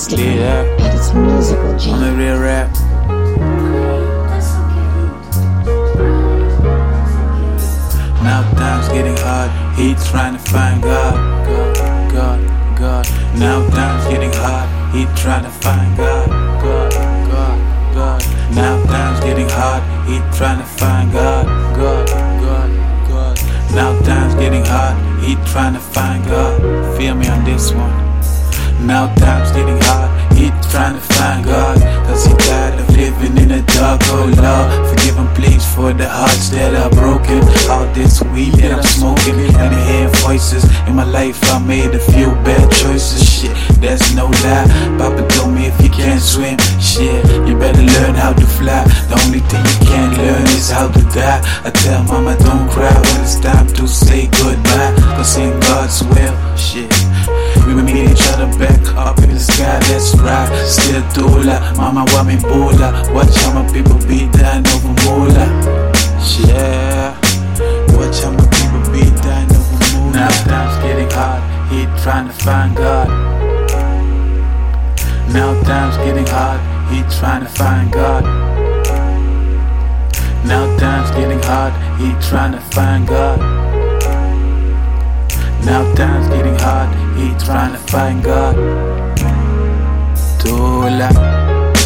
Instagram at its musical On genius. the real rap. Now time's getting hard, he trying to find God. God. Now time's getting hard, he trying to find God. God. Now time's getting hard, he trying to find God. God. Now time's getting hard, he trying to find God. Feel me on this one. Now time's getting hard, he trying to find God. Cause he tired of living in the dark, oh Lord. Forgive him please for the hearts that are broken. All this weed that I'm smoking, and I'm hearing voices. In my life I made a few bad choices, shit, that's no lie. Papa told me if you can't swim, shit, you better learn how to fly. The only thing you can't learn is how to die. I tell mama don't cry when it's time to say goodbye. Cause in God's will, shit, we will meet each other back up in the sky, that's right. Still dola, mama want me bola. Watch how my people be dying over moolah. Yeah, watch how my people be dying over moolah. Now time's getting hard, he trying to find God. Now time's getting hard, he trying to find God. Now time's getting hard, he trying to find God. Now time's getting hard, he trying to find God. Dola.